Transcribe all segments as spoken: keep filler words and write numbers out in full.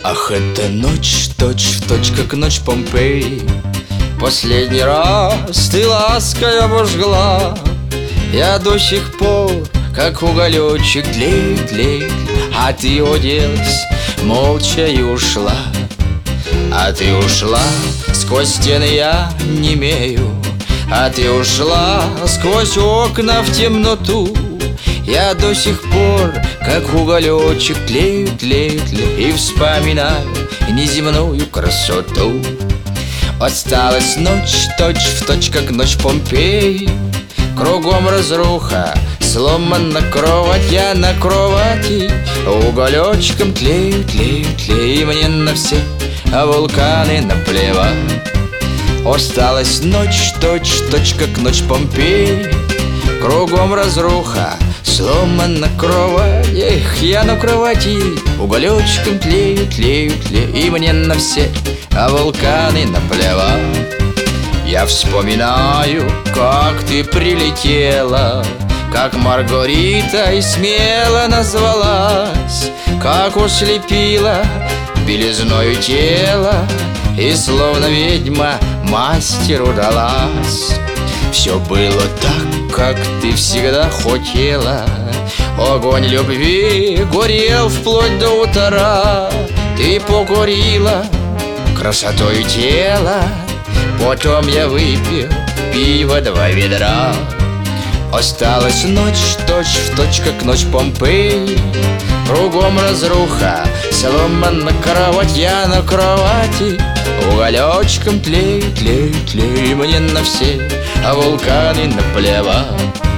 Ах, это ночь, точь-в-точь, как ночь Помпеи. Последний раз ты лаской обожгла. Я до сих пор, как уголечек, тлею, тлею, а ты оделась молча и ушла. А ты ушла, сквозь стены я немею. А ты ушла, сквозь окна в темноту. Я до сих пор, как уголечек, тлею, тлею, тлею, и вспоминаю неземную красоту. Осталась ночь, точь-в-точь, как ночь Помпеи. Кругом разруха, сломана кровать, я на кровати уголечком тлею, тлею, тлею, и мне на все вулканы наплевать. Осталась ночь, точь-в-точь, как ночь Помпеи. Кругом разруха, сломана кровать, эх, я на кровати уголечком тлею, тлею, тлею, и мне на все вулканы наплевать. Я вспоминаю, как ты прилетела, как Маргарита и смело назвалась, как ослепила белизною тела и словно ведьма мастеру далась. Все было так, как ты всегда хотела. Огонь любви горел вплоть до утра. Ты покурила красотою тела. Потом я выпил пиво два ведра. Осталась ночь, точь-в-точь, как ночь Помпеи. Кругом разруха, сломана кровать, я на кровати уголечком тлею, тлею, тлею, мне на все вулканы наплевать.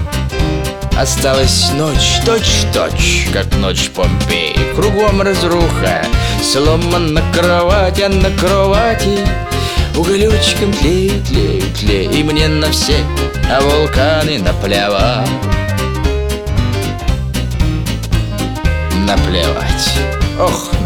Осталась ночь, точь-в-точь, как ночь Помпеи. Кругом разруха, сломана кровать, я на кровати уголечком тлею, тлею, тлею, и мне на все вулканы наплевать. Наплевать. Ох,